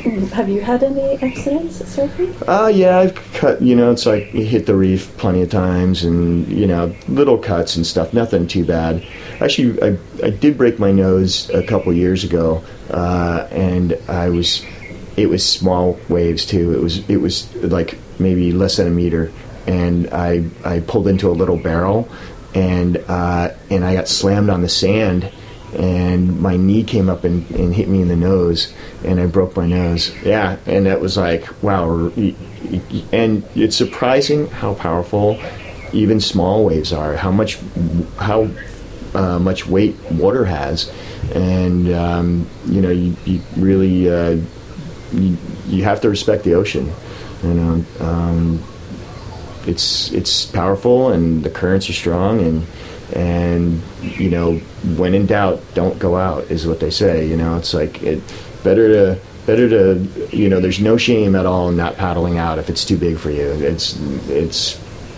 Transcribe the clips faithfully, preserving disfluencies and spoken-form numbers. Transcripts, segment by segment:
Have you had any accidents surfing? Uh, yeah, I've cut, you know, it's like you hit the reef plenty of times and, you know, little cuts and stuff, nothing too bad. Actually, I, I did break my nose a couple years ago, uh, and I was, it was small waves too. It was, it was like maybe less than a meter, and I, I pulled into a little barrel, and, uh, and I got slammed on the sand, and my knee came up and, and hit me in the nose, and I broke my nose. Yeah, and that was like, wow. And it's surprising how powerful even small waves are, how much how uh, much weight water has. And, um, you know, you, you really, uh, you, you have to respect the ocean, you know. Um, it's, it's powerful, and the currents are strong, and And, you know, when in doubt, don't go out, is what they say. You know, it's like it better to better to you know. There's no shame at all in not paddling out if it's too big for you. It's it's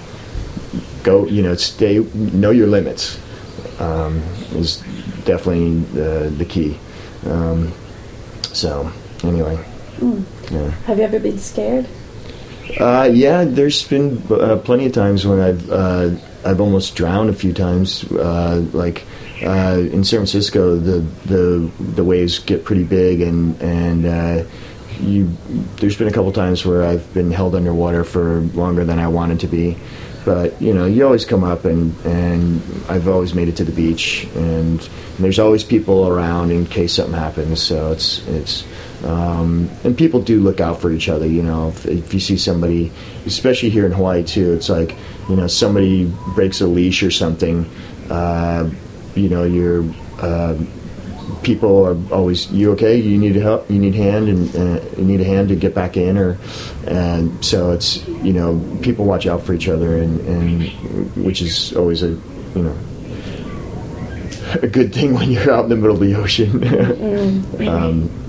go. You know, stay. Know your limits um, is definitely the the key. Um, so anyway, mm. yeah. Have you ever been scared? Uh, yeah, there's been uh, plenty of times when I've uh, I've almost drowned a few times. Uh, like uh, in San Francisco, the the the waves get pretty big, and and uh, you. There's been a couple times where I've been held underwater for longer than I wanted to be. But, you know, you always come up, and, and I've always made it to the beach, and, and there's always people around in case something happens. So it's it's um, and people do look out for each other. You know, if, if you see somebody, especially here in Hawaii too, it's like, you know, somebody breaks a leash or something. Uh, you know, you're. Uh, people are always, you okay? You need help? You need hand, and uh, you need a hand to get back in, or and so it's, you know, people watch out for each other, and, and which is always a, you know, a good thing when you're out in the middle of the ocean. mm-hmm. um,